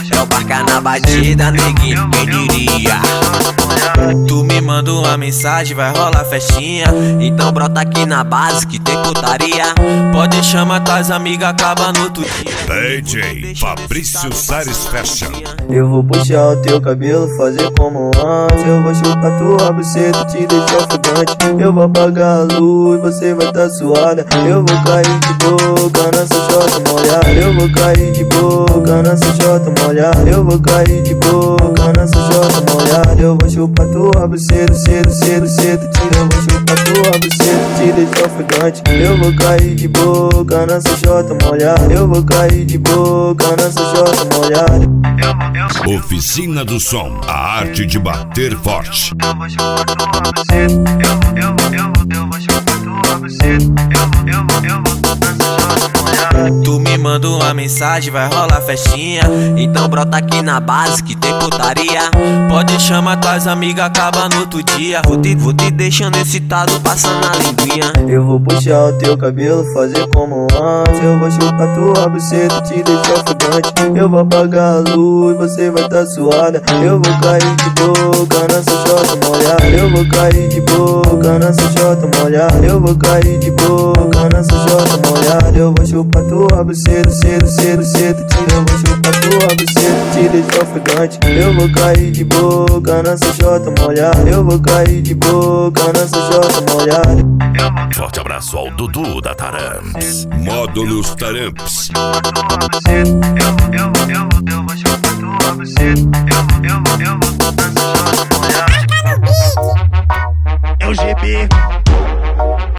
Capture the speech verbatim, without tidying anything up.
É o barca na batida, neguinho, quem diria? Tu me manda uma mensagem, vai rolar festinha. Então brota aqui na base que tem putaria. Pode chamar tuas amigas, acaba no outro dia. D J Fabrício Sares Fashion. Eu vou puxar o teu cabelo, fazer como antes. Eu vou chupar tua buceta, te deixar ofegante. Eu vou apagar a luz, você vai tá suada. Eu vou cair de boca nessa chota molhada. Eu vou cair de boca nessa chota molhada. Eu vou cair de boca nessa chota molhada. Eu vou chupar tua buceta, cedo, cedo, cedo. Eu vou chupar tua buceta, te deixar ofegante. Eu vou cair de boca nessa chota molhada. Eu vou cair de boca nessa chota molhada. Oficina do Som, a arte de bater forte. Eu vou chupar tua buceta. Eu, eu, eu, eu vou chupar tua buceta. Eu, eu, eu vou nessa chota molhada. Tu me manda uma mensagem, vai rolar festinha. Então brota aqui na base que tem putaria. Pode chamar tuas amigas, acaba no outro dia. Vou te, vou te deixando excitado, passando a linguinha. Eu vou puxar o teu cabelo, fazer como antes. Eu vou chupar tua buceta, te deixar ofegante. Eu vou apagar a luz, você vai tá suada. Eu vou cair de boca nessa chota molhada. Eu vou cair de boca nessa chota molhada. Eu vou cair de boca nessa chota molhada. Eu vou chupar tua buceta, cedo, cedo, cedo. Eu vou chupar tua buceta, te deixar ofegante. Eu vou cair de boca nessa chota molhada. Eu vou cair de boca nessa chota molhada. Forte abraço ao Dudu da Taramps. Módulos Taramps. É o G P.